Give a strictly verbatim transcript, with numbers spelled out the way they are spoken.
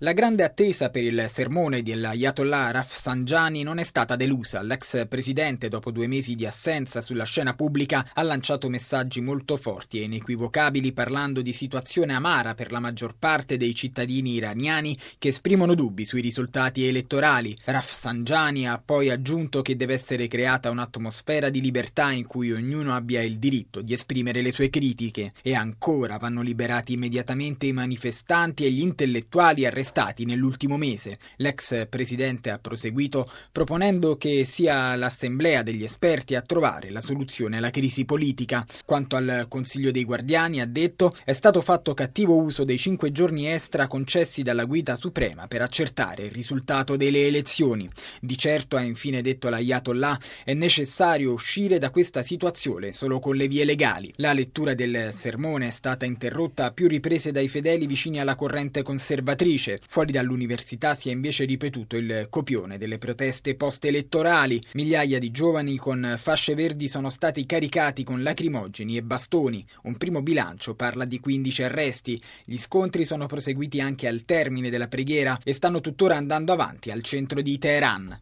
La grande attesa per il sermone dell'Ayatollah Rafsanjani non è stata delusa. L'ex presidente, dopo due mesi di assenza sulla scena pubblica, ha lanciato messaggi molto forti e inequivocabili parlando di situazione amara per la maggior parte dei cittadini iraniani che esprimono dubbi sui risultati elettorali. Rafsanjani ha poi aggiunto che deve essere creata un'atmosfera di libertà in cui ognuno abbia il diritto di esprimere le sue critiche e ancora vanno liberati immediatamente i manifestanti e gli intellettuali arrestati nell'ultimo mese. L'ex presidente ha proseguito proponendo che sia l'assemblea degli esperti a trovare la soluzione alla crisi politica. Quanto al Consiglio dei Guardiani, ha detto, è stato fatto cattivo uso dei cinque giorni extra concessi dalla Guida Suprema per accertare il risultato delle elezioni. Di certo, ha infine detto l'Ayatollah, è necessario uscire da questa situazione solo con le vie legali. La lettura del sermone è stata interrotta a più riprese dai fedeli vicini alla corrente conservatrice. Fuori dall'università si è invece ripetuto il copione delle proteste post-elettorali. Migliaia di giovani con fasce verdi sono stati caricati con lacrimogeni e bastoni. Un primo bilancio parla di quindici arresti. Gli scontri sono proseguiti anche al termine della preghiera e stanno tuttora andando avanti al centro di Teheran.